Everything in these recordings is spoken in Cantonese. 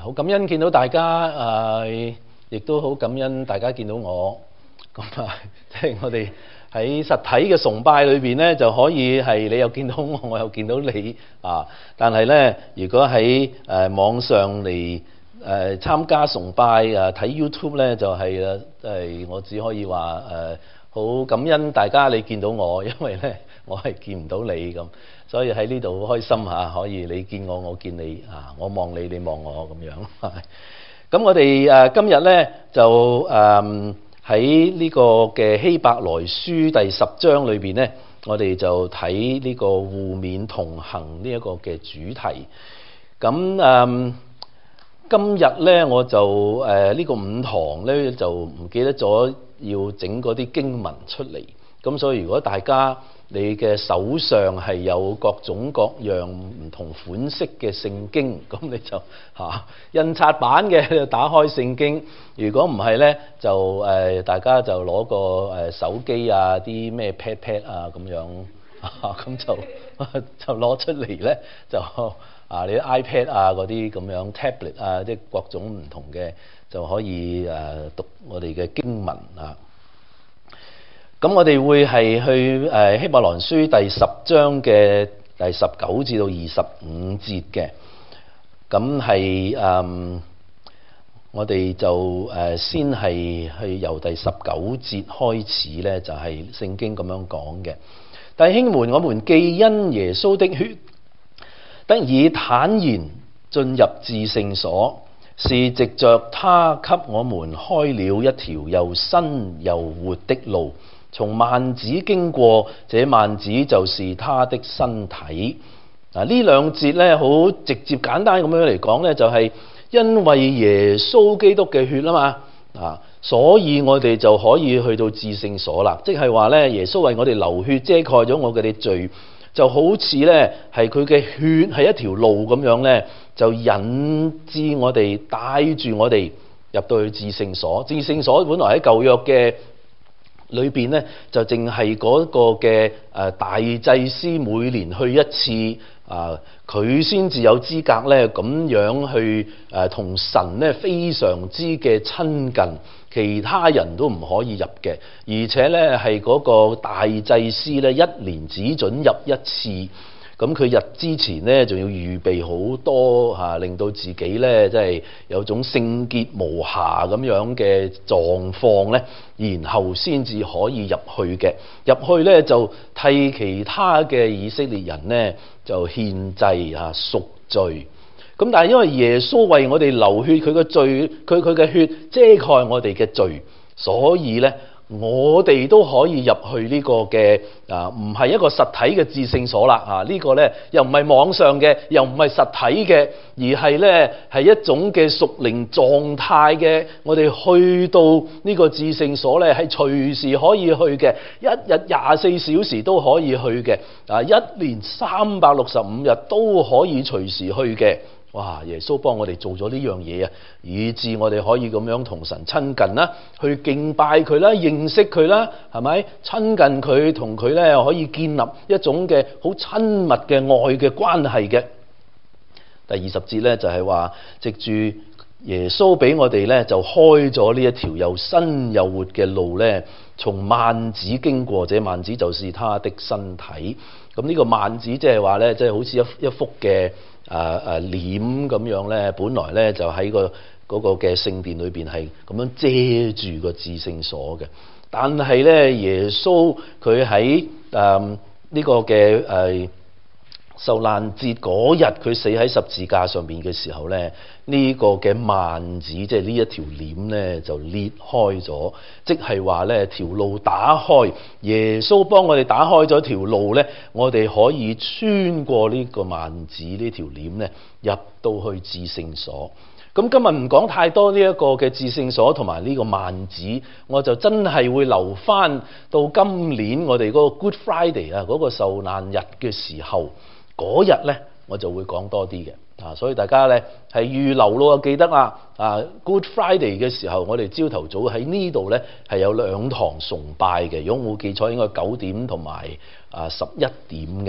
好感恩見到大家，亦都好感恩大家見到我。咁即係我哋喺實體嘅崇拜裏邊咧，就可以係你又見到我，我又見到你啊。但係咧，如果喺網上嚟參加崇拜睇 YouTube 咧，就係我只可以話好感恩大家你見到我，因為咧我係見唔到你咁，所以喺呢度好開心嚇，可以你見我，我見你啊，我望你，你望我咁樣。咁我哋今日咧就喺呢個嘅希伯來書第10章裏邊咧，我哋就睇呢個互勉同行呢一個嘅主題。咁今日咧我就呢個5堂咧就唔記得咗要整嗰啲經文出嚟，咁所以如果大家你嘅手上係有各種各樣唔同款式嘅聖經，咁你就印刷版嘅就打開聖經，如果唔係咧就大家就攞個手機啊啲咩 pad 啊咁樣咁就攞出嚟咧就你 iPad 啊嗰啲咁樣 tablet 啊，即係各種唔同嘅就可以讀我哋嘅經文啊。咁我哋會係去希伯來書第10章嘅第19至到25節嘅。咁係我哋就先係去由第19節開始咧，就係聖經咁樣講嘅。弟兄們，我們既因耶穌的血得以坦然進入至聖所，是藉着他給我們開了一條又新又活的路，從幔子經過，這幔子就是他的身體。呢兩節咧好直接簡單咁樣嚟講咧，就係因為耶穌基督嘅血啊嘛，所以我哋就可以去到至聖所啦。即係話咧，耶穌為我哋流血遮蓋咗我哋嘅罪。就好似咧，係佢嘅血係一條路咁樣咧，就引致我哋帶住我哋入到去至聖所。至聖所本來喺舊約嘅裏邊咧，就淨係嗰個嘅大祭司每年去一次佢先至有資格咧咁樣去同神咧非常之嘅親近。其他人都唔可以入嘅，而且咧係嗰個大祭司咧一年只准入一次，咁佢入之前咧仲要預備好多令到自己咧即係有種聖潔無瑕咁樣嘅狀況咧，然後先至可以入去嘅。入去咧就替其他嘅以色列人咧就獻祭贖罪。咁但係因為耶穌為我哋流血，佢嘅罪，佢嘅血遮蓋我哋嘅罪，所以咧我哋都可以入去呢個嘅唔係一個實體嘅至聖所啦。呢個咧又唔係網上嘅，又唔係實體嘅，而係咧係一種嘅屬靈狀態嘅。我哋去到呢個至聖所咧係隨時可以去嘅，一日24小時都可以去嘅，一年365日都可以隨時去嘅。哇！耶穌幫我哋做咗呢樣嘢以致我哋可以咁樣同神親近啦，去敬拜佢啦，認識佢啦，係咪？親近佢，同佢咧可以建立一種嘅好親密嘅愛嘅關係嘅。第20節咧就係話，藉住耶穌俾我哋咧就開咗呢一條又新又活嘅路咧，從幔子經過，這幔子就是他的身體。咁呢個幔子即係話咧，即係好似一幅嘅簾咁樣咧，本來咧就喺嗰個嘅聖殿裏邊係咁樣遮住個至聖所嘅。但係咧，耶穌佢喺呢個嘅受難節嗰日，佢死喺十字架上邊嘅時候咧，呢個嘅幔子即係呢一條簾咧就裂開咗，即係話咧條路打開，耶穌幫我哋打開咗條路咧，我哋可以穿過呢個幔子呢條簾咧入到去至聖所。咁今日唔講太多呢一個嘅至聖所同埋呢個幔子，我就真係會留翻到今年我哋嗰個 Good Friday 嗰個受難日嘅時候。嗰日咧，我就會講多啲嘅，所以大家咧係預留咯，記得啦，Good Friday 嘅時候，我哋朝頭早喺呢度咧係有2堂崇拜嘅，如果冇記錯應該9點同埋11點嘅。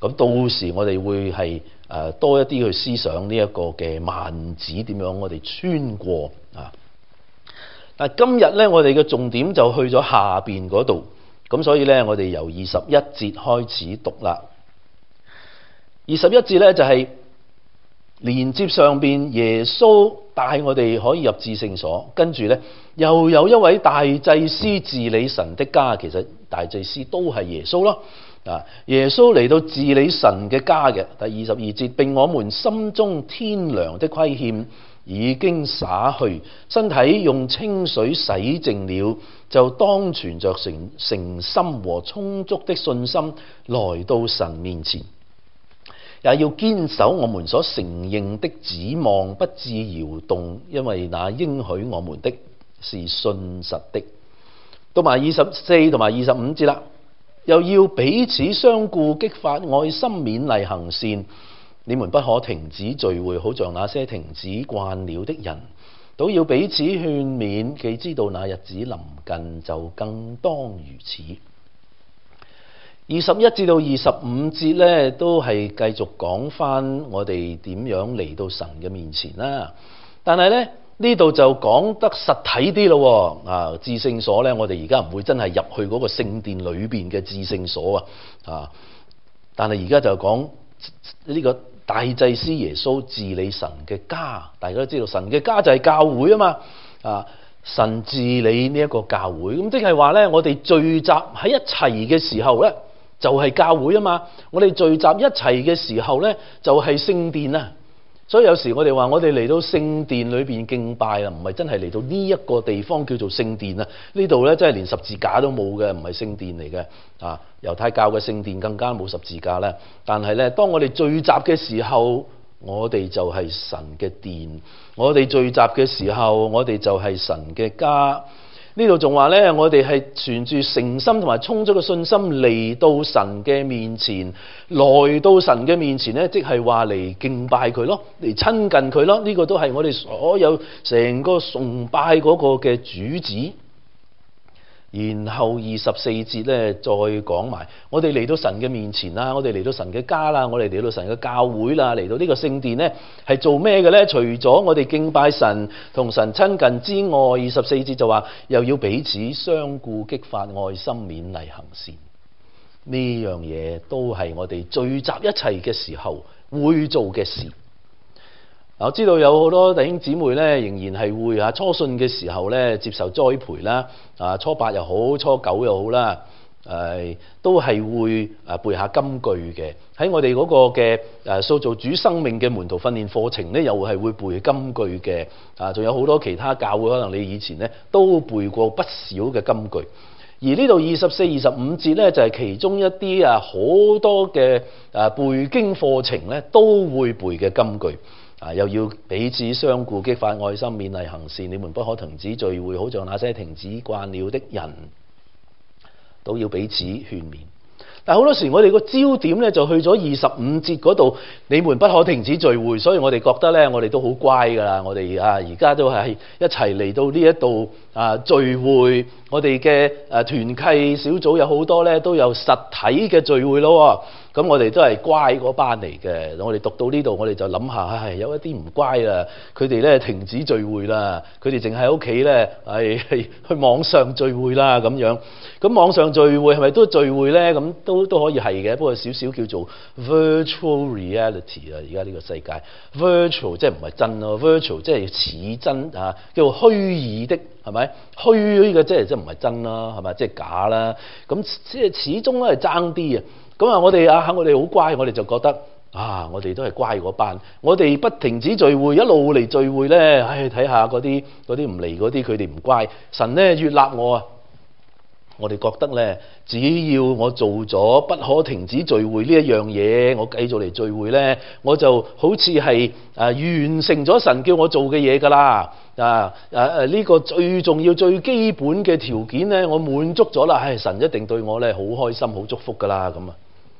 咁到時我哋會係多一啲去思想呢一個嘅幔子點樣我哋穿過啊。但係今日咧，我哋嘅重點就去咗下邊嗰度，咁所以咧，我哋由21節開始讀啦。21節咧就係連接上邊耶穌帶我哋可以入至聖所，跟住咧又有一位大祭司治理神的家，其實大祭司都係耶穌咯。啊！耶穌嚟到治理神嘅家嘅。第22節，並我們心中天良的虧欠已經灑去，身體用清水洗淨了，就當存着誠心和充足的信心來到神面前，也要堅守我們所承認的指望，不致搖動，因為那應許我們的是信實的。到埋24同埋25節啦。又要彼此相顧，激發愛心，勉勵行善。你們不可停止聚會，好像那些停止慣了的人，都要彼此勸勉。既知道那日子臨近，就更當如此。21至到25節咧，都係繼續講翻我哋點樣嚟到神嘅面前啦。但係咧，呢度就講得實體啲咯。啊，至聖所咧，我哋而家唔會真係入去嗰個聖殿裏邊嘅至聖所啊。但係而家就講呢個大祭司耶穌治理神嘅家。大家都知道神嘅家就係教會啊嘛。啊，神治理呢一個教會，咁即係話咧，我哋聚集喺一齊嘅時候咧，就係教會啊嘛。我哋聚集一齊嘅時候咧，就係聖殿啊。所以有時我哋話我哋嚟到聖殿裏邊敬拜啊，唔係真係嚟到呢一個地方叫做聖殿啊。呢度咧真係連十字架都冇嘅，唔係聖殿嚟嘅啊。猶太教嘅聖殿更加冇十字架啦。但係咧，當我哋聚集嘅時候，我哋就係神嘅殿；我哋聚集嘅時候，我哋就係神嘅家。呢度仲話咧，我哋係存住誠心同埋充足嘅信心嚟到神嘅面前，來到神嘅面前咧，即係話嚟敬拜佢咯，嚟親近佢咯。呢個都係我哋所有成個崇拜嗰個嘅主旨。然後24節咧再講埋，我哋嚟到神嘅面前啦，我哋嚟到神嘅家啦，我哋嚟到神嘅教會啦，嚟到呢個聖殿咧係做咩嘅咧？除咗我哋敬拜神同神親近之外，24節就話又要彼此相顧，激發愛心，勉勵行善。呢樣嘢都係我哋聚集一齊嘅時候會做嘅事。我知道有好多弟兄姊妹咧，仍然係會初信嘅時候咧接受栽培啦，初8又好，初9又好啦，都係會背下金句嘅。喺我哋嗰個嘅塑造主生命嘅門徒訓練課程咧，又係會背金句嘅。仲有好多其他教會，可能你以前咧都背過不少嘅金句。而呢度24、25節咧，就係其中一啲好多嘅背經課程咧都會背嘅金句。又要彼此相顧，激發愛心，勉勵行善。你們不可停止聚會，好像那些停止慣了的人，都要彼此勸勉。但好多時我哋個焦點咧就去咗25節嗰度，你們不可停止聚會，所以我哋覺得咧，我哋都好乖㗎啦。我哋而家都係一齊嚟到呢一度聚會。我哋嘅團契小組有好多咧都有實體嘅聚會咯。咁我哋都係乖嗰班嚟嘅。我哋讀到呢度，我哋就諗下，有一啲唔乖啦，佢哋咧停止聚會啦，佢哋淨喺屋企咧去網上聚會啦咁樣。咁網上聚會係咪都聚會咧？咁都可以係嘅，不過少少叫做 virtual reality 啊。而家呢個世界 virtual 即係唔係真咯 ，virtual 即係似真叫做虛擬的，係咪？虛嘅即係唔係真啦，係咪？即係假啦。咁即係始終都係爭啲啊。咁我哋好乖，我哋就覺得我哋都係乖嗰班。我哋不停止聚會，一路嚟聚會咧，睇下嗰啲唔嚟嗰啲，佢哋唔乖。神咧悅納我啊！我哋覺得咧，只要我做咗不可停止聚會呢一樣嘢，我繼續嚟聚會咧，我就好似係完成咗神叫我做嘅嘢㗎啦。呢個最重要、最基本嘅條件咧，我滿足咗啦。神一定對我咧好開心、好祝福㗎啦咁啊！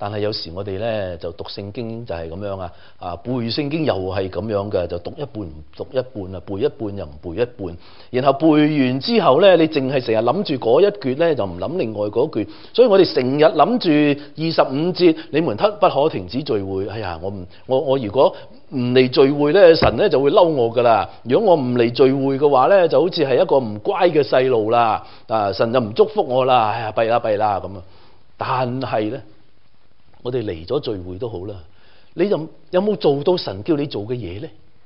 但係有時我哋咧就讀聖經就係咁樣背聖經又係咁樣嘅，就讀一半唔讀一半啊，背一半又唔背一半，然後背完之後咧，你淨係成日諗住嗰一橛咧，就唔諗另外嗰橛，所以我哋成日諗住25節，你們不可停止聚會。哎呀，我如果唔嚟聚會咧，神咧就會嬲我噶啦。如果我唔嚟聚會嘅話咧，就好似係一個唔乖嘅細路啦，神就唔祝福我啦。哎呀，弊啦咁啊！但係咧，我哋嚟咗聚會都好啦，你就有冇做到神叫你做嘅嘢咧？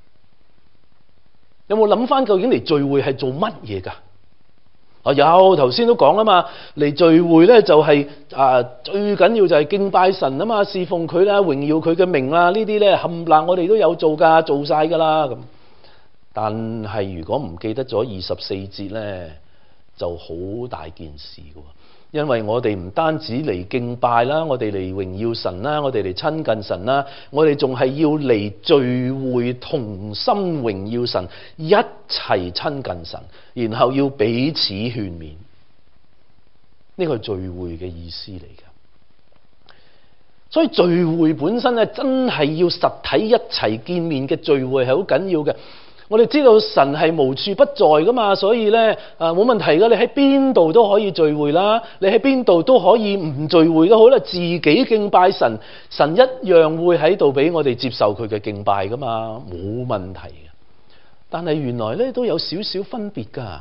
有冇諗翻究竟嚟聚會係做乜嘢噶？有，頭先都講啦嘛，嚟聚會咧就係最緊要就係敬拜神啊嘛，侍奉佢啦，榮耀佢嘅名啦，呢啲咧冚唪唥我哋都有做噶，做晒噶啦咁。但係如果唔記得咗24節咧，就好大件事噶。因為我哋唔單止嚟敬拜啦，我哋嚟榮耀神啦，我哋嚟親近神啦，我哋仲係要嚟聚會，同心榮耀神，一齊親近神，然後要彼此勸勉。呢個係聚會嘅意思嚟㗎。所以聚會本身咧，真係要實體一齊見面嘅聚會係好緊要嘅。我哋知道神係無處不在噶嘛，所以咧冇問題噶，你喺邊度都可以聚會啦，你喺邊度都可以唔聚會都好啦，自己敬拜神，神一樣會喺度俾我哋接受佢嘅敬拜噶嘛，冇問題嘅。但係原來咧都有少少分別噶，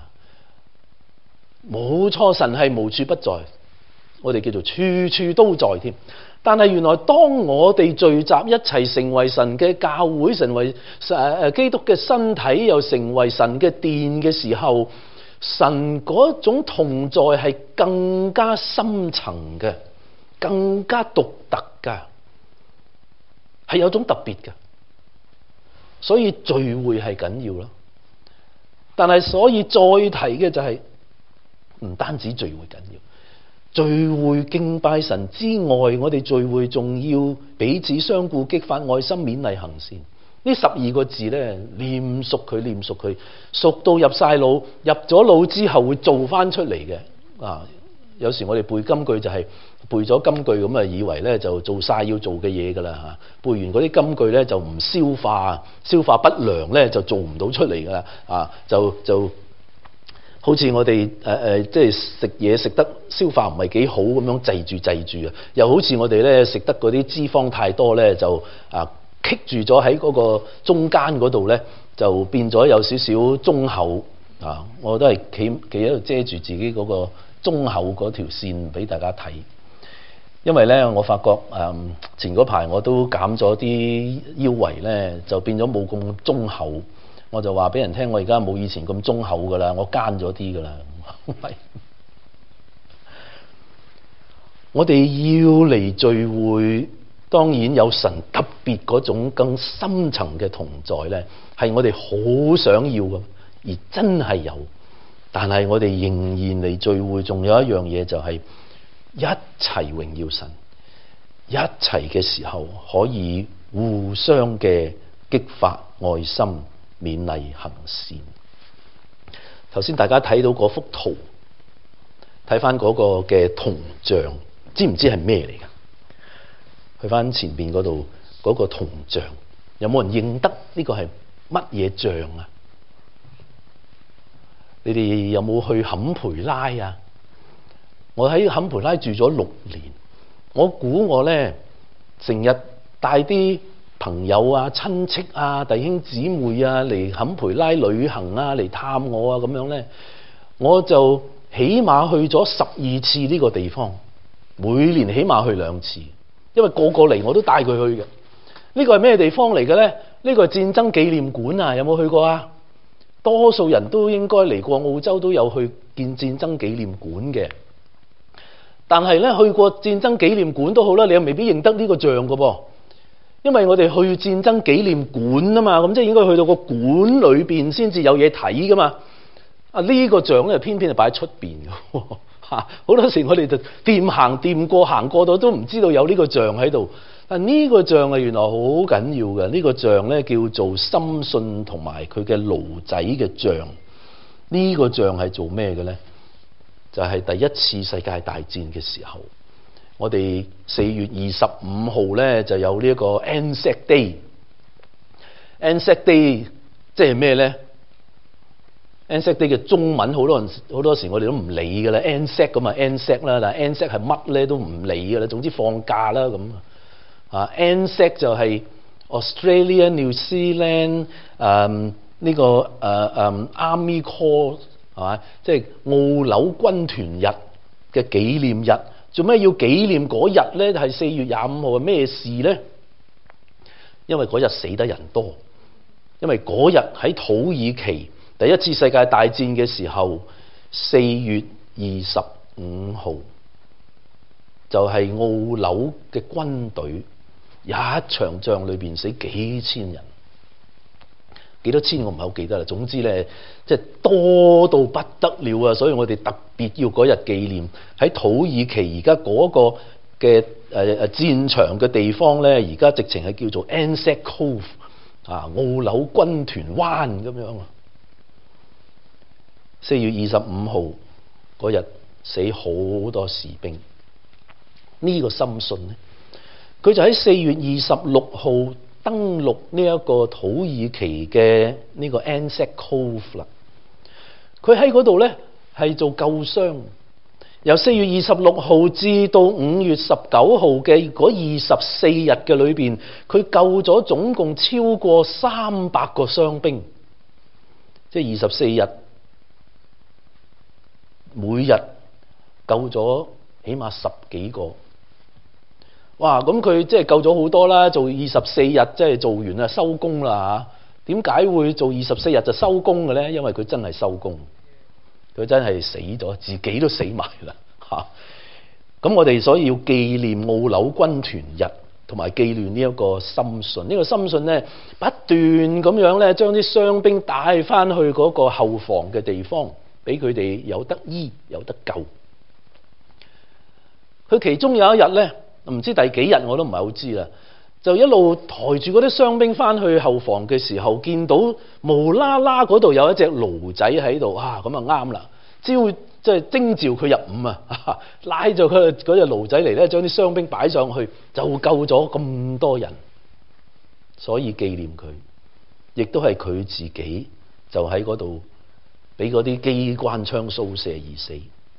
冇錯，神係無處不在，我哋叫做處處都在添。但係原來當我哋聚集一齊成為神嘅教會，成為基督嘅身體，又成為神嘅殿嘅時候，神嗰種同在係更加深層嘅，更加獨特嘅，係有種特別嘅。所以聚會係緊要咯。但係所以再提嘅就係唔單止聚會緊要。聚會敬拜神之外，我哋聚會仲要彼此相顧，激發愛心，勉勵行善。呢12個字咧，念熟佢，熟到入晒腦，入咗腦之後會做翻出嚟嘅。有時我哋背金句就係背咗金句咁啊，以為咧就做晒要做嘅嘢噶啦嚇。背完嗰啲金句咧就唔消化不良咧就做唔到出嚟噶啦就。好似我哋即係食嘢食得消化唔係幾好咁樣滯住啊！又好似我哋咧食得嗰啲脂肪太多咧，就棘住咗喺嗰個中間嗰度咧，就變咗有少少中厚啊！我都係企喺度遮住自己嗰個中厚嗰條線俾大家睇，因為咧我發覺前嗰排我都減咗啲腰圍咧，就變咗冇咁中厚。我就話俾人聽，我而家冇以前咁忠厚噶啦，我奸咗啲噶啦。我哋要嚟聚會，當然有神特別嗰種更深層嘅同在咧，係我哋好想要嘅，而真係有。但係我哋仍然嚟聚會，仲有一樣嘢就係一齊榮耀神，一齊嘅時候可以互相嘅激發愛心，勉勵行善。頭先大家睇到嗰幅圖，睇翻嗰個嘅銅像，知唔知係咩嚟噶？去翻前邊嗰度嗰個銅像，有冇人認得呢個係乜嘢像啊？你哋有冇去坎培拉啊？我喺坎培拉住咗6年，我估我咧成日帶啲朋友啊、親戚啊、弟兄姊妹啊嚟坎培拉旅行啊，嚟探我啊，咁樣咧，我就起碼去咗12次呢個地方，每年起碼去2次，因為個嚟我都帶佢去嘅。呢個係咩地方嚟嘅咧？呢個係戰爭紀念館啊，有冇去過啊？多數人都應該嚟過澳洲，都有去見戰爭紀念館嘅。但係咧，去過戰爭紀念館都好啦，你又未必認得呢個像噶噃。因為我哋去戰爭紀念館啊嘛，咁即係應該去到個館裏邊先至有嘢睇噶嘛。呢個像咧偏偏係擺喺出邊嘅，好多時我哋就掂過到都唔知道有呢個像喺度。但呢個像係原來好緊要嘅，呢個像咧叫做深信同埋佢嘅驢仔嘅像。呢個像係做咩嘅咧？就係第1次世界大戰嘅時候， 我哋4月25號咧就有呢一個 Anzac Day。Anzac Day 即係咩咧？Anzac Day 嘅中文好多時我哋都唔理㗎啦。Anzac 咁啊 Anzac 啦，但係 Anzac 係乜咧都唔理㗎啦。總之放假啦咁啊。Anzac 就係 Australia New Zealand 呢個Army Corps 係嘛？即係澳紐軍團日嘅紀念日。做咩要紀念嗰日咧？係4月25號係咩事咧？因為嗰日死得人多。因為嗰日喺土耳其第一次世界大戰嘅時候，4月25號就係澳紐嘅軍隊一場仗裏邊死幾千人，幾多千我唔係好記得啦。總之咧，即係多到不得了啊！所以我哋特別要嗰日紀念。喺土耳其而家嗰個嘅戰場嘅地方咧，而家直情係叫做 Anzac Cove 啊，澳紐軍團灣咁樣啊。4月25號嗰日死好多士兵。呢個森遜咧，佢就喺4月26號登陸呢一個土耳其嘅呢個 Anzac Cove 啦。佢喺嗰度咧係做救傷。由4月26號至到5月19號嘅嗰24日嘅裏邊，佢救咗總共超過300個傷兵，即係24日，每日救咗起碼10幾個。哇！咁佢即係救咗好多啦，做24日即係做完啦，收工啦嚇。點解會做24日就收工嘅咧？因為佢真係收工。佢真係死咗，自己都死埋啦嚇。咁我哋所以要紀念澳紐軍團日，同埋紀念呢一個森遜。呢個森遜咧不斷咁樣咧，將啲傷兵帶翻去嗰個後防嘅地方，俾佢哋有得醫有得救。佢其中有一日咧，唔知第幾日我都唔係好知啦，就一路抬住嗰啲傷兵翻去後防嘅時候，見到無啦啦嗰度有一隻驢仔喺度，啊咁啊啱啦，即係徵召佢入伍啊，拉咗佢嗰隻驢仔嚟咧，將啲傷兵擺上去，就救咗咁多人，所以紀念佢，亦都係佢自己就喺嗰度俾嗰啲機關槍掃射而死。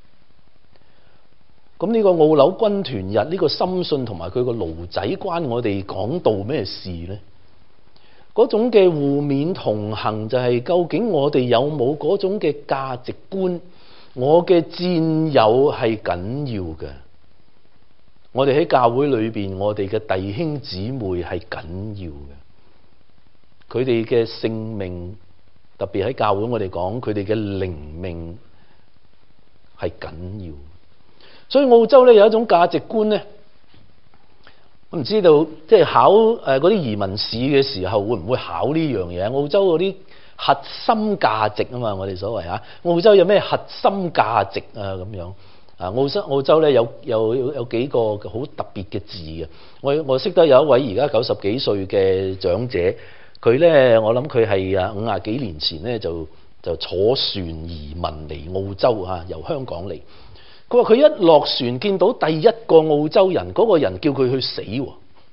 咁呢個澳紐軍團日，呢個森遜同埋佢個驢仔關我哋講道咩事呢？嗰種嘅互勉同行就係究竟我哋有冇嗰種嘅價值觀？我嘅戰友係緊要嘅，我哋喺教會裏邊，我哋嘅弟兄姊妹係緊要嘅，佢哋嘅性命，特別喺教會我哋講佢哋嘅靈命係緊要。所以澳洲咧有一種價值觀咧，我唔知道即係考嗰啲移民試嘅時候會唔會考呢樣嘢？澳洲嗰啲核心價值啊嘛，我哋所謂啊，澳洲有咩核心價值啊咁樣啊？澳洲咧有幾個好特別嘅字嘅。我識得有一位而家90幾歲嘅長者，佢咧我諗佢係50幾年前咧就坐船移民嚟澳洲啊，由香港嚟。佢話佢一落船見到第一個澳洲人，嗰個人叫佢去死喎。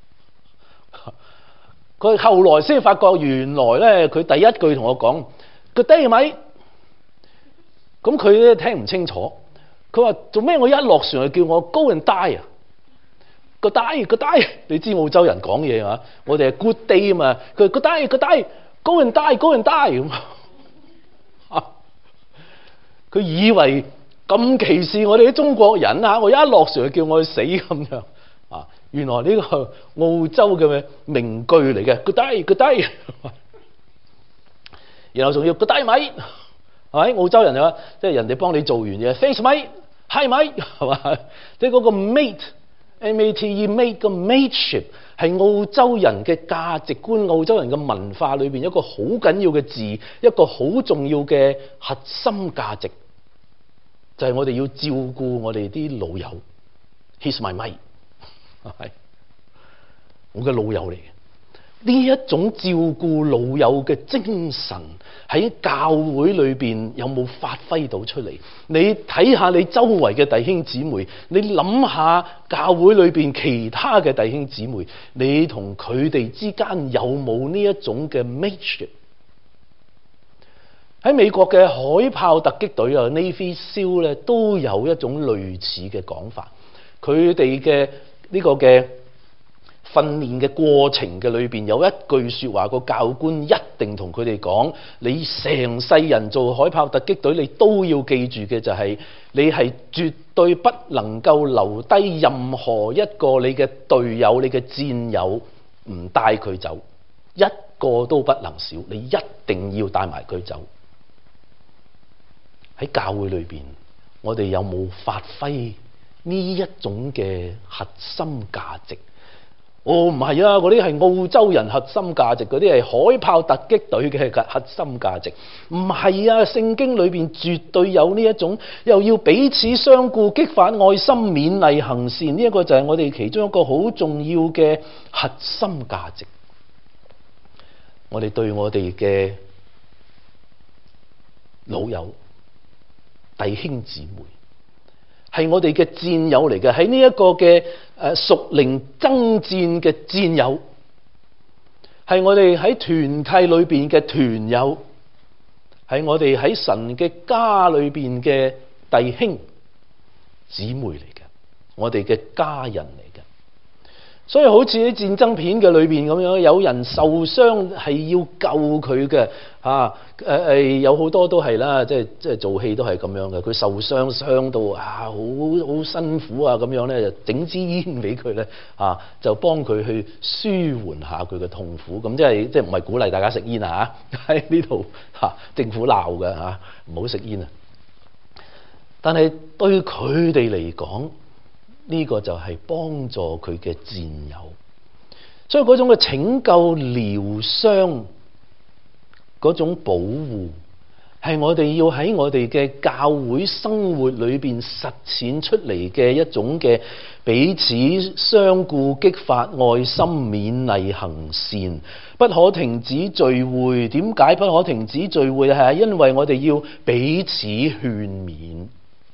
佢後來先發覺原來咧，佢第一句同我講Good day mate，咁佢咧聽唔清楚。佢話做咩我一落船就叫我 Go and die 啊？Good day，你知澳洲人講嘢啊？我哋係 Good day 啊嘛。佢 Good day，Go and die 咁。佢以為咁歧視我哋啲中國人啊！我一落船就叫我去死咁樣啊！原來呢個澳洲嘅名句嚟嘅 Good day，然後仲要 Good day mate，係咪？澳洲人啊，即係人哋幫你做完嘢 ，Thanks mate，Hi mate，係嘛？即係嗰個 mate，M-A-T-E，mate 個 mateship 係澳洲人嘅價值觀、澳洲人嘅文化裏邊一個好緊要嘅字，一個好重要嘅核心價值。就係我哋要照顧我哋啲老友 ，He's my mate，係我嘅老友嚟嘅。 呢一種照顧老友嘅精神喺教會裏邊有冇發揮到出嚟？你睇下你周圍嘅弟兄姊妹，你諗下教會裏邊其他嘅弟兄姊妹，你同佢哋之間有冇呢一種嘅 match？ 喺美國嘅海豹突擊隊啊 Navy SEAL 咧都有一種類似嘅講法，佢哋嘅呢個嘅訓練嘅過程嘅裏邊有一句說話，個教官一定同佢哋講：你成世人做海豹突擊隊，你都要記住嘅就係，你係絕對不能夠留低任何一個你嘅隊友、你嘅戰友唔帶佢走，一個都不能少，你一定要帶埋佢走。喺教會裏邊，我哋有冇發揮呢一種嘅核心價值？唔係啊，嗰啲係澳洲人核心價值，嗰啲係海豹突擊隊嘅核心價值。唔係啊，聖經裏邊絕對有呢一種，又要彼此相顧，激發愛心，勉勵行善。呢一個就係我哋其中一個好重要嘅核心價值。我哋對我哋嘅老友、弟兄姊妹，係我哋嘅戰友嚟嘅，喺呢一個嘅屬靈爭戰嘅戰友，係我哋喺團契裏邊嘅團友，係我哋喺神嘅家裏邊嘅弟兄姊妹嚟嘅，我哋嘅家人嚟嘅。所以好似喺戰爭片嘅裏邊咁樣，有人受傷係要救佢嘅，有好多都係啦，即係做戲都係咁樣嘅。佢受傷到好辛苦啊，咁樣咧就整支煙俾佢咧，就幫佢去舒緩下佢嘅痛苦。咁即係唔係鼓勵大家食煙啊？喺呢度政府鬧嘅嚇，唔好食煙啊！但係對佢哋嚟講，呢個就係幫助佢嘅戰友，所以嗰種嘅拯救、療傷，嗰種保護，係我哋要喺我哋嘅教會生活裏邊實踐出嚟嘅一種嘅彼此相顧、激發愛心、勉勵行善，不可停止聚會。點解不可停止聚會？係因為我哋要彼此勸勉。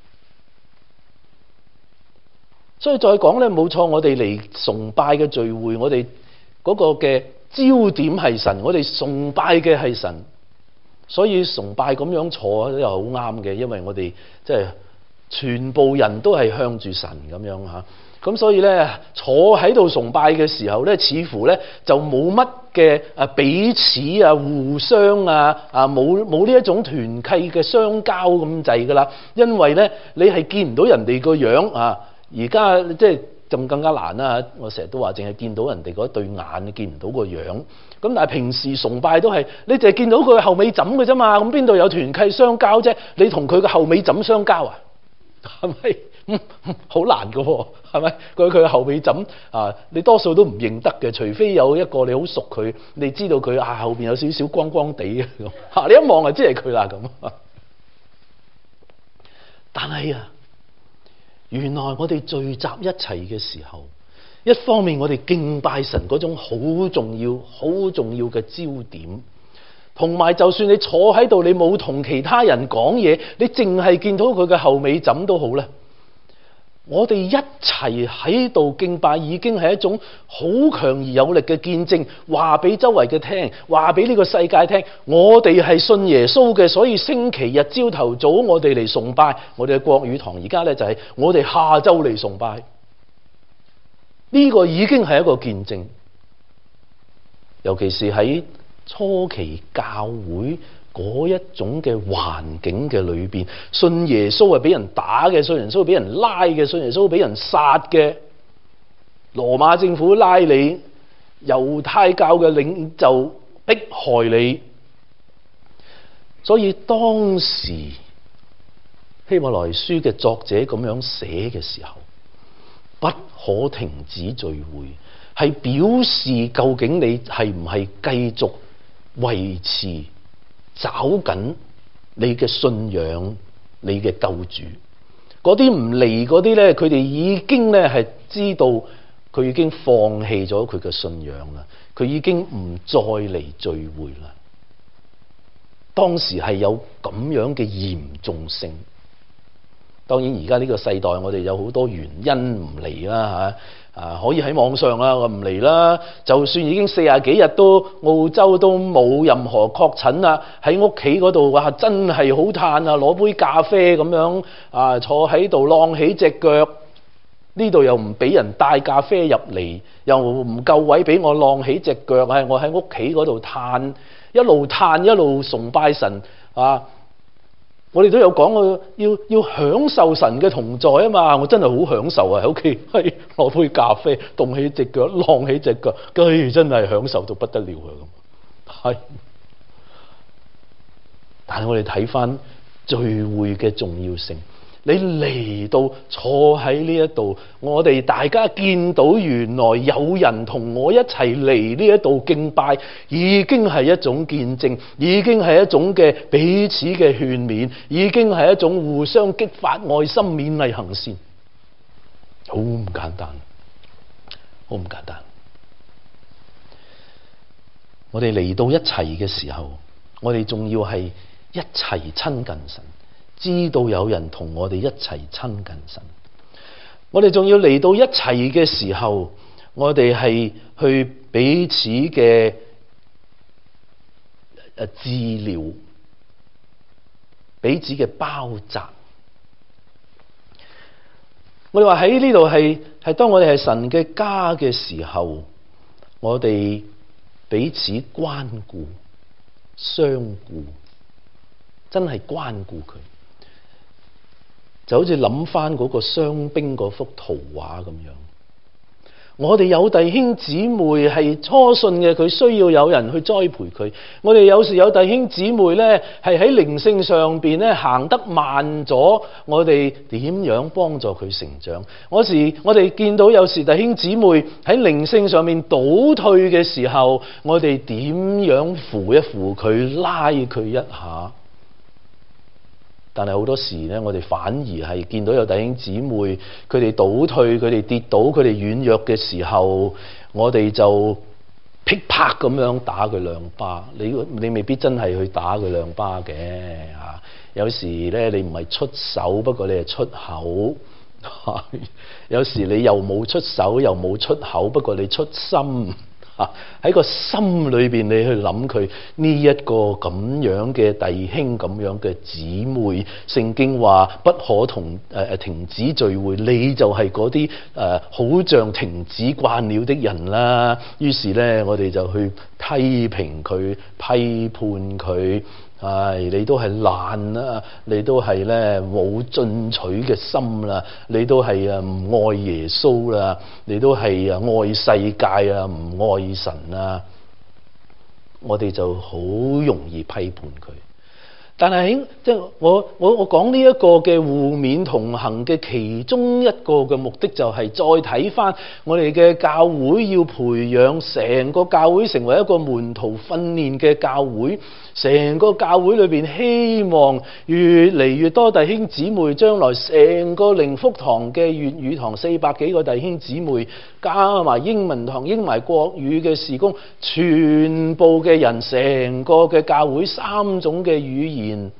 所以再講咧，冇錯，我哋嚟崇拜嘅聚會，我哋嗰個嘅焦點係神，我哋崇拜嘅係神，所以崇拜咁樣坐又好啱嘅，因為我哋即係全部人都係向住神咁樣嚇，咁所以咧坐喺度崇拜嘅時候咧，似乎咧就冇乜嘅彼此互相冇呢一種團契嘅相交咁滯噶啦，因為咧你係見唔到人哋個樣啊。而家即係仲更加難啦！我成日都話，淨係見到人哋嗰對眼，你見唔到個樣。咁但係平時崇拜都係，你淨係見到佢嘅後尾枕嘅啫嘛。咁邊度有團契相交啫？你同佢嘅後尾枕相交啊？係咪？好難㗎喎，係咪？佢嘅後尾枕你多數都唔認得嘅，除非有一個你好熟佢，你知道佢後邊有少少光光地嘅咁。你一望就知係佢啦咁。但係原來我哋聚集一齊嘅時候，一方面我哋敬拜神嗰種好重要嘅焦點，同埋就算你坐喺度，你冇同其他人講嘢，你淨係見到佢嘅後尾枕都好啦。我哋一齊喺度敬拜，已經係一種好強而有力嘅見證，話俾周圍嘅聽，話俾呢個世界聽，我哋係信耶穌嘅，所以星期日朝頭早我哋嚟崇拜。我哋嘅國語堂而家咧就係我哋下晝嚟崇拜，呢個已經係一個見證。尤其是喺初期教會嗰一種嘅環境嘅裏邊，信耶穌係俾人打嘅，信耶穌係俾人拉嘅，信耶穌俾人殺嘅，羅馬政府拉你，猶太教嘅領袖迫害你，所以當時希伯來書嘅作者咁樣寫嘅時候，不可停止聚會，係表示究竟你係唔係繼續維持找緊你嘅信仰，你嘅救主。嗰啲唔嚟嗰啲咧，佢哋已經咧係知道佢已經放棄咗佢嘅信仰啦。 佢已經唔再嚟聚會啦。當時係有咁樣嘅嚴重性。當然而家呢個世代我哋有好多原因唔嚟啦嚇，可以喺網上啦，我唔嚟啦。就算已經40幾日都澳洲都冇任何確診啦，喺屋企嗰度哇真係好嘆啊！攞杯咖啡咁樣啊，坐喺度晾起隻腳，呢度又唔俾人帶咖啡入嚟，又唔夠位俾我晾起隻腳，係我喺屋企嗰度嘆，一路嘆一路崇拜神啊！我哋都有講過要享受神嘅同在啊嘛！我真係好享受啊，喺屋企係攞杯咖啡，凍起隻腳，晾起隻腳，真係享受到不得了啊！咁係，但係我哋睇翻聚會嘅重要性。你嚟到坐喺呢一度，我哋大家見到原來有人同我一齊嚟呢一度敬拜，已經係一種見證，已經係一種嘅彼此嘅勸勉，已經係一種互相激發愛心勉勵行善。好唔簡單，好唔簡單。我哋嚟到一齊嘅時候，我哋仲要係一齊親近神，知道有人同我哋一齊親近神。我哋仲要嚟到一齊嘅時候，我哋係去彼此嘅治療，彼此嘅包紮。我哋話喺呢度係當我哋係神嘅家嘅時候，我哋彼此關顧、相顧，真係關顧佢。就好似諗翻嗰個傷兵嗰幅圖畫咁樣，我哋有弟兄姊妹係初信嘅，佢需要有人去栽培佢。我哋有時有弟兄姊妹咧，係喺靈性上邊咧行得慢咗，我哋點樣幫助佢成長？我哋見到有時弟兄姊妹喺靈性上面倒退嘅時候，我哋點樣扶一扶佢，拉佢一下？但係好多時咧，我哋反而係見到有弟兄姊妹，佢哋倒退，佢哋跌倒，佢哋軟弱嘅時候，我哋就噼啪咁樣打佢兩巴。你未必真係去打佢兩巴嘅嚇。有時咧，你唔係出手，不過你係出口。有時你又冇出手，又冇出口，不過你出心。喺個心裏邊，你去諗佢呢一個咁樣嘅弟兄，咁樣嘅姊妹。聖經話不可停止聚會，你就係嗰啲好像停止慣了的人啦。於是咧，我哋就去批評佢、批判佢。你都係懶啦，你都係咧冇進取嘅心啦，你都係唔愛耶穌啦，你都係愛世界啊，唔愛神啊，我哋就好容易批判佢。但係即係我講呢一個嘅互勉同行嘅其中一個嘅目的，就係再睇翻我哋嘅教會要培養成個教會成為一個門徒訓練嘅教會。成個教會裏邊，希望越嚟越多弟兄姊妹，將來成個靈福堂嘅粵語堂400幾個弟兄姊妹，加埋英文堂、英埋國語嘅事工，全部嘅人，成個嘅教會3種嘅語言，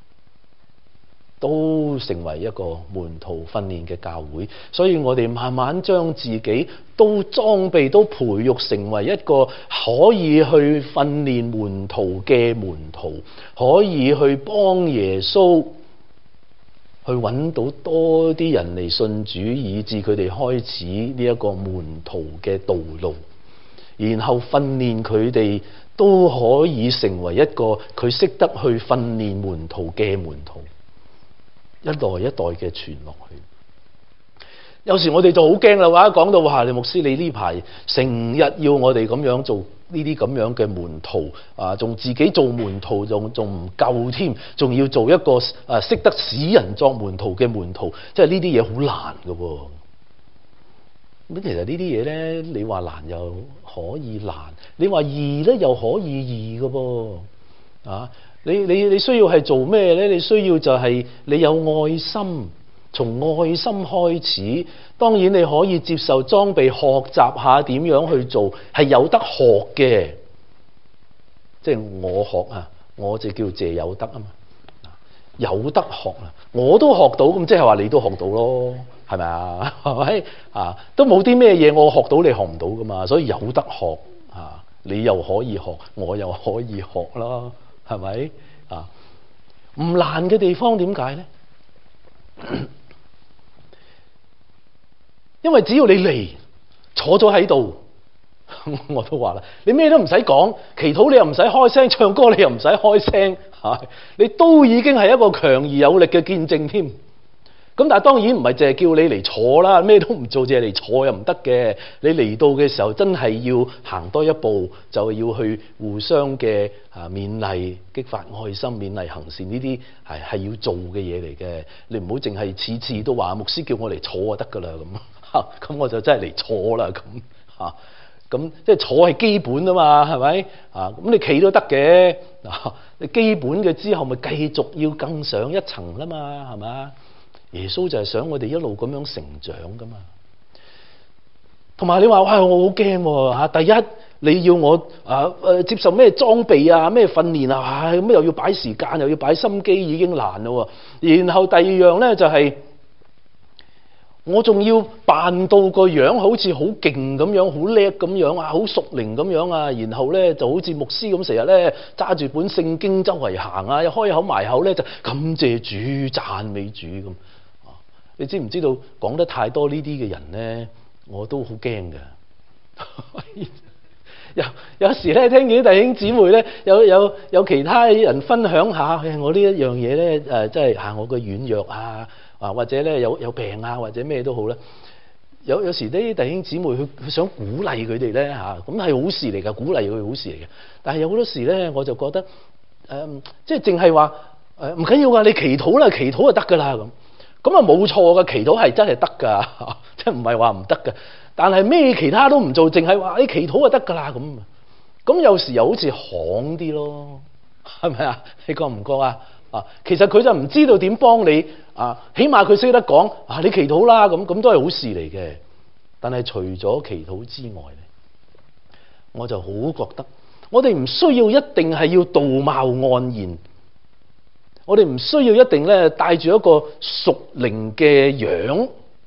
都成為一個門徒訓練嘅教會。所以我哋慢慢將自己都裝備、都培育成為一個可以去訓練門徒嘅門徒，可以去幫耶穌去揾到多啲人嚟信主，以致佢哋開始呢一個門徒嘅道路，然後訓練佢哋都可以成為一個佢識得去訓練門徒嘅門徒。一代一代嘅傳落去，有時我哋就好驚啦！話講到話，你牧師你呢排成日要我哋咁樣做呢啲咁樣嘅門徒啊，仲自己做門徒仲唔夠添，仲要做一個識得使人作門徒嘅門徒，即係呢啲嘢好難㗎喎。咁其實呢啲嘢咧，你話難又可以難，你話易咧又可以易㗎噃啊！你需要係做咩咧？你需要就係你有愛心， 從愛心開始。當然你可以接受裝備，學習下點樣去做，係有得學嘅。即係我學啊，我就叫謝有德啊嘛，有得學啊，我都學到，咁即係話你都學到咯，係咪啊？係咪啊？都冇啲咩嘢我學到你學唔到噶嘛，所以有得學啊，你又可以學，我又可以學啦，係咪啊？唔難嘅地方點解咧？因為只要你嚟坐咗喺度，我都話啦，你咩都唔使講，祈禱你又唔使開聲，唱歌你又唔使開聲，你都已經係一個強而有力嘅見證添。咁但係當然唔係淨係叫你嚟坐啦，咩都唔做淨係嚟坐又唔得嘅。你嚟到嘅時候真係要行多一步，就要去互相嘅勉勵、激發愛心、勉勵行善，呢啲係要做嘅嘢嚟嘅。你唔好淨係次次都話牧師叫我嚟坐就得㗎啦咁，咁我就真係嚟坐啦咁。咁即係坐係基本啊嘛，係咪啊？咁你企都得嘅，你基本嘅之後咪繼續要更上一層啦嘛，係咪？耶穌就係想我哋一路咁樣成長噶嘛。同埋你話哇，我好驚喎，第一你要我接受咩裝備啊，咩訓練啊，咁又要擺時間，又要擺心機，已經難咯。然後第二樣咧就係、我仲要扮到個樣好似好勁咁樣，好叻咁樣啊，好熟靈咁樣啊，然後咧就好似牧師咁，成日咧揸住本聖經周圍行啊，一開口埋口咧就感謝主、讚美主咁。你知唔知道講得太多呢啲嘅人咧，我都好驚㗎。有時咧聽見啲弟兄姊妹咧，有其他人分享下，我呢一樣嘢咧即係我個軟弱啊。或者咧有病啊，或者咩都好啦。有時啲弟兄姊妹佢想鼓勵佢哋咧咁係好事嚟㗎，鼓勵佢好事嚟嘅。但係有好多時咧，我就覺得即係淨係話唔緊要㗎，你祈禱啦，祈禱就得㗎啦咁啊冇錯㗎，祈禱係真係得㗎，即係唔係話唔得㗎。但係咩其他都唔做，淨係話你祈禱就得㗎啦咁有時又好似行啲咯，係咪啊？你覺唔覺啊？其實佢就唔知道點幫你起碼佢識得講你祈禱啦，咁都係好事嚟嘅。但係除咗祈禱之外咧，我就好覺得我哋唔需要一定係要道貌岸然，我哋唔需要一定咧帶住一個屬靈嘅樣，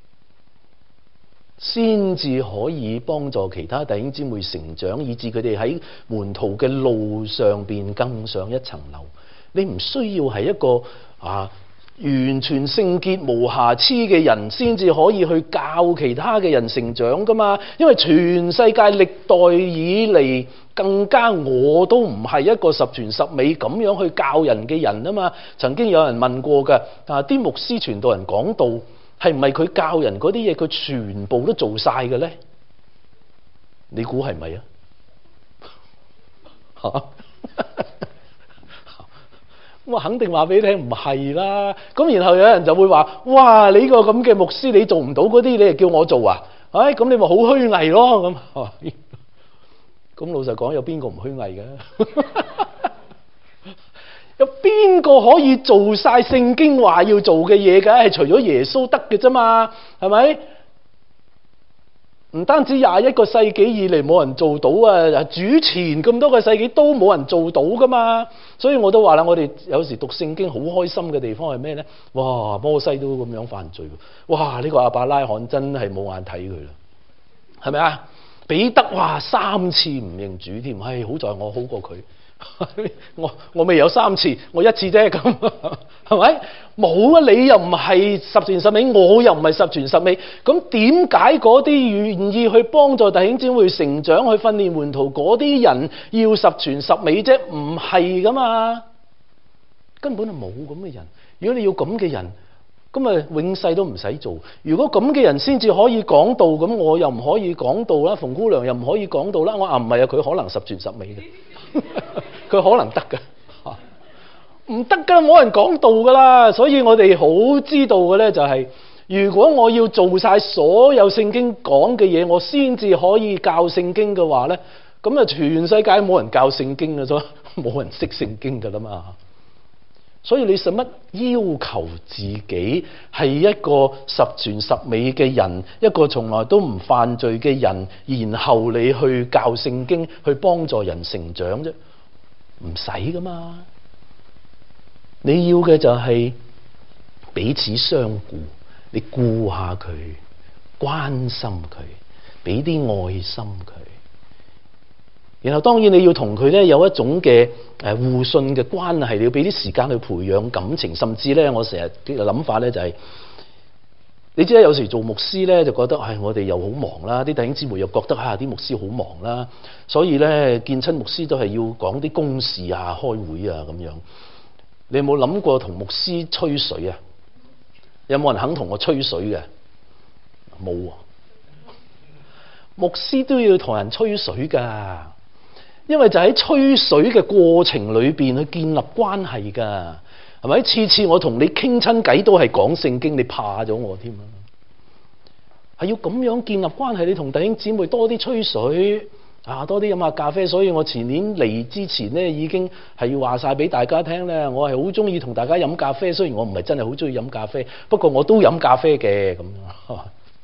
先至可以幫助其他弟兄姊妹成長，以致佢哋喺門徒嘅路上邊更上一層樓。你唔需要係一個完全聖潔無瑕疵嘅人先至可以去教其他嘅人成長噶嘛？因為全世界歷代以嚟更加我都唔係一個十全十美咁樣去教人嘅人啊嘛。曾經有人問過㗎，啲牧師傳道人講道係唔係佢教人嗰啲嘢佢全部都做晒嘅咧？你估係咪啊？我肯定話俾你聽唔係啦。咁然後有人就會話：哇！你個咁嘅牧師，你做唔到嗰啲，你係叫我做啊？咁你咪好虛偽咯咁。咁老實講，有邊個唔虛偽嘅？有邊個可以做晒聖經話要做嘅嘢嘅？係除咗耶穌得嘅啫嘛，係咪？唔單止21個世紀以嚟冇人做到啊，主前咁多個世紀都冇人做到噶嘛。所以我都話啦，我哋有時讀聖經好開心嘅地方係咩咧？哇，摩西都咁樣犯罪，哇！呢個亞伯拉罕真係冇眼睇佢啦，係咪啊？彼得哇3次唔認主添，好在我好過佢。我未有3次，我1次啫，咁係咪？冇啊！你又唔係十全十美，我又唔係十全十美，咁點解嗰啲願意去幫助弟兄姊妹成長、去訓練門徒嗰啲人要十全十美啫？唔係噶嘛，根本就冇咁嘅人。如果你要咁嘅人，咁啊永世都唔使做。如果咁嘅人先至可以講道，咁我又唔可以講道啦，馮姑娘又唔可以講道啦。我唔係啊，佢可能十全十美嘅，佢可能得㗎。唔得噶，冇人講道噶啦。所以我哋好知道嘅咧，就係如果我要做晒所有聖經講嘅嘢，我先至可以教聖經嘅話咧，咁啊全世界冇人教聖經嘅，所以冇人識聖經噶啦嘛。 所以你使乜要求自己係一個十全十美嘅人，一個從來都唔犯罪嘅人，然後你去教聖經，去幫助人成長啫？唔使噶嘛。你要嘅就係彼此相顧，你顧下佢，關心佢，俾啲愛心佢。然後當然你要同佢咧有一種嘅互信嘅關係，你要俾啲時間去培養感情，甚至咧我成日嘅諗法咧就係，你知啦，有時做牧師咧就覺得我哋又好忙啦，啲弟兄姊妹又覺得啲牧師好忙啦，所以咧見親牧師都係要講啲公事啊、開會啊咁樣。你有冇諗過同牧師吹水啊？有冇人肯同我吹水嘅？冇啊！牧師都要同人吹水噶。因為就喺吹水嘅過程裏邊去建立關係噶，係咪？次次我同你傾親偈都係講聖經，你怕咗我添啊？係要咁樣建立關係，你同弟兄姊妹多啲吹水多啲飲下咖啡。所以我前年嚟之前咧，已經係要話晒俾大家聽咧，我係好中意同大家飲咖啡。雖然我唔係真係好中意飲咖啡，不過我都飲咖啡嘅咁樣。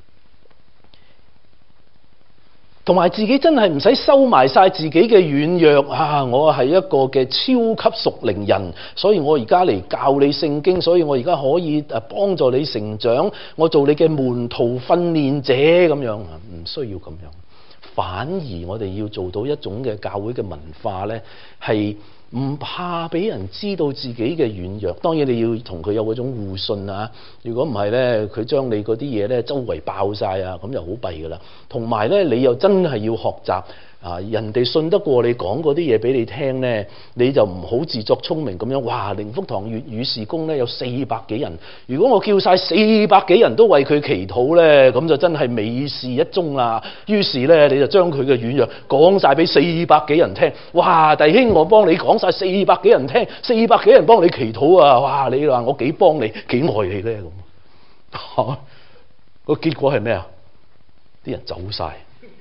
同埋自己真係唔使收埋晒自己嘅軟弱我係一個嘅超級屬靈人，所以我而家嚟教你聖經，所以我而家可以幫助你成長，我做你嘅門徒訓練者咁樣唔需要咁樣。反而我哋要做到一種嘅教會嘅文化咧，係唔怕俾人知道自己嘅軟弱。當然你要同佢有嗰種互信啊。如果唔係咧，佢將你嗰啲嘢咧周圍爆晒咁就好弊噶啦。同埋咧，你又真係要學習人哋信得過你講嗰啲嘢俾你聽咧，你就唔好自作聰明咁樣。哇！靈福堂粵語事工咧有400幾人，如果我叫晒400幾人都為佢祈禱咧，咁就真係美事一宗啦。於是咧，你就將佢嘅軟弱講晒俾400幾人聽。哇！弟兄，我幫你講晒400幾人聽，400幾人幫你祈禱啊！哇！你話我幾幫你，幾愛你咧咁。個結果係咩啊？啲人走晒，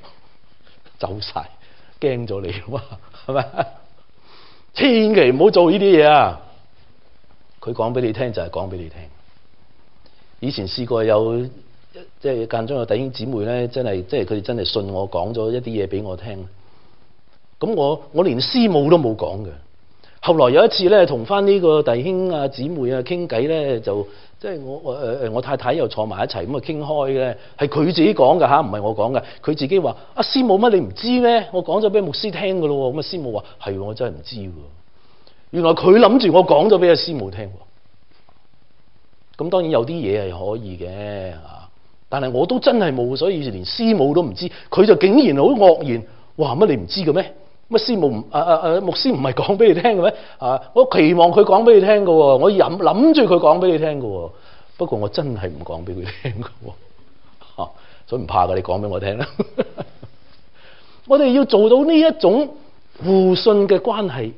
驚咗你嘛，係咪？千祈唔好做呢啲嘢啊！佢講俾你聽就係講俾你聽。以前試過有即係間中有弟兄姊妹咧，真係即係佢哋真係信我講咗一啲嘢俾我聽。咁我連師母都冇講嘅。後來有一次咧，同翻呢個弟兄啊姊妹啊傾偈咧，就即係我太太又坐埋一齊咁啊傾開嘅，係佢自己講嘅嚇，唔係我講嘅。佢自己話：師母乜你唔知咩？我講咗俾牧師聽嘅咯。咁啊師母話：係，我真係唔知喎。原來佢諗住我講咗俾阿師母聽。咁當然有啲嘢係可以嘅，但係我都真係冇，所以連師母都唔知。佢就竟然好愕然，哇！乜你唔知嘅咩？乜師母牧師唔係講俾你聽嘅咩？我期望佢講俾你聽嘅喎，我諗住佢講俾你聽嘅喎，不過我真係唔講俾佢聽嘅喎，所以唔怕㗎，你講俾我聽啦。我哋要做到呢一種互信嘅關係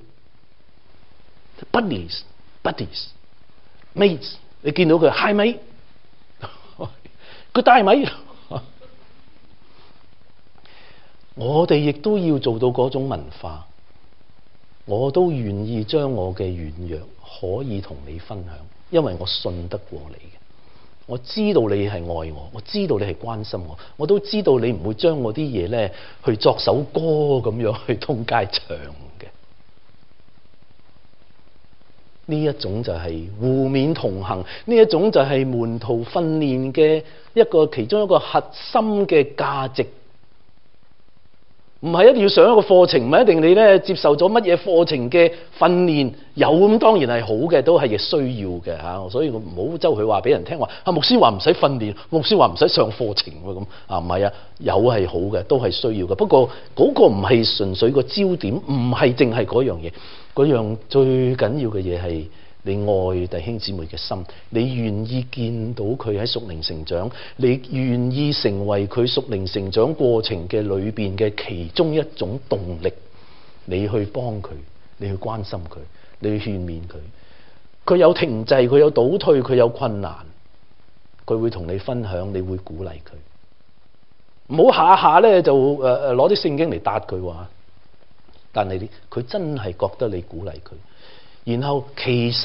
，buddies、mates， 你見到佢 hi mate， good day mate。我哋亦都要做到嗰種文化，我都願意將我嘅軟弱可以同你分享，因為我信得過你嘅，我知道你係愛我，我知道你係關心我，我都知道你唔會將我啲嘢咧去作首歌咁樣去通街唱嘅。呢一種就係互勉同行，呢一種就係門徒訓練嘅其中一個核心嘅價值。唔係一定要上一個課程，唔係一定你咧接受咗乜嘢課程嘅訓練，有咁當然係好嘅，都係亦需要嘅嚇。所以我唔好周佢話俾人聽話，牧師話唔使訓練，牧師話唔使上課程喎咁唔係啊，有係好嘅，都係需要嘅。不過嗰個唔係純粹個焦點，唔係淨係嗰樣嘢，嗰樣最緊要嘅嘢係你愛弟兄姊妹嘅心，你願意見到佢喺屬靈成長，你願意成為佢屬靈成長過程嘅裏邊嘅其中一種動力，你去幫佢，你去關心佢，你去勸勉佢，佢有停滯，佢有倒退，佢有困難，佢會同你分享，你會鼓勵佢，唔好下下咧就攞啲聖經嚟答佢話，但係佢真係覺得你鼓勵佢。然後其實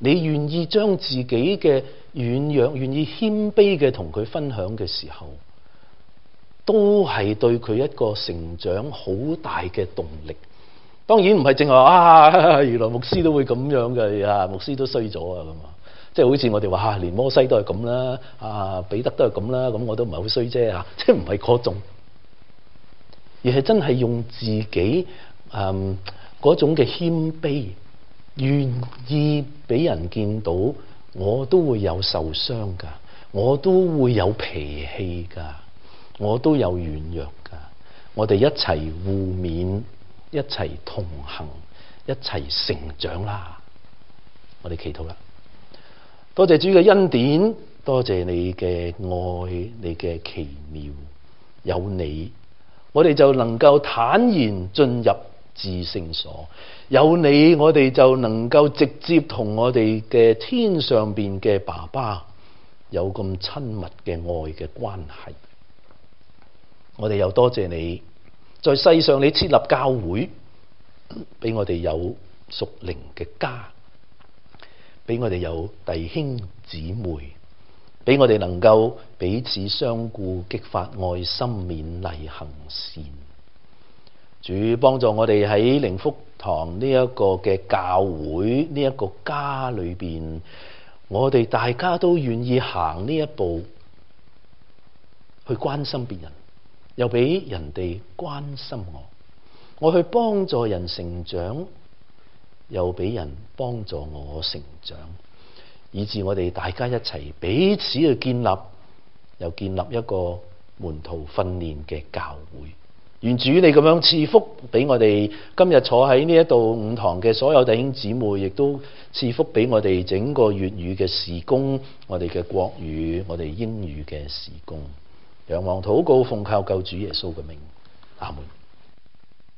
你願意將自己嘅軟弱、願意謙卑嘅同佢分享嘅時候，都係對佢一個成長好大嘅動力。當然唔係淨係話原來牧師都會咁樣嘅，牧師都衰咗啊咁啊！即係好似我哋話連摩西都係咁啦，彼得都係咁啦，咁我都唔係好衰啫嚇，即係唔係嗰種，而係真係用自己嗰種嘅謙卑，願意俾人見到我都會有受傷㗎，我都會有脾氣㗎，我都有軟弱㗎，我哋一齊互勉，一齊同行，一齊成長啦！我哋祈禱啦。多謝主嘅恩典，多謝你嘅愛，你嘅奇妙，有你，我哋就能夠坦然進入至聖所；有你，我哋就能夠直接同我哋嘅天上邊嘅爸爸有咁親密嘅愛嘅關係。我哋又多謝你，在世上你設立教會，俾我哋有屬靈嘅家，俾我哋有弟兄姊妹，俾我哋能夠彼此相顧，激發愛心，勉勵行善。主幫助我哋喺靈福堂呢一個嘅教會，呢一個家裏邊，我哋大家都願意行呢一步，去關心別人，又俾人哋關心我。我去幫助人成長，又俾人幫助我成長，以致我哋大家一齊彼此去建立，又建立一個門徒訓練嘅教會。願主你咁樣賜福俾我哋今日坐喺呢一度五堂嘅所有弟兄姊妹，亦都賜福俾我哋整個粵語嘅事工，我哋嘅國語，我哋英語嘅事工。仰望禱告，奉靠救主耶穌嘅名，阿門。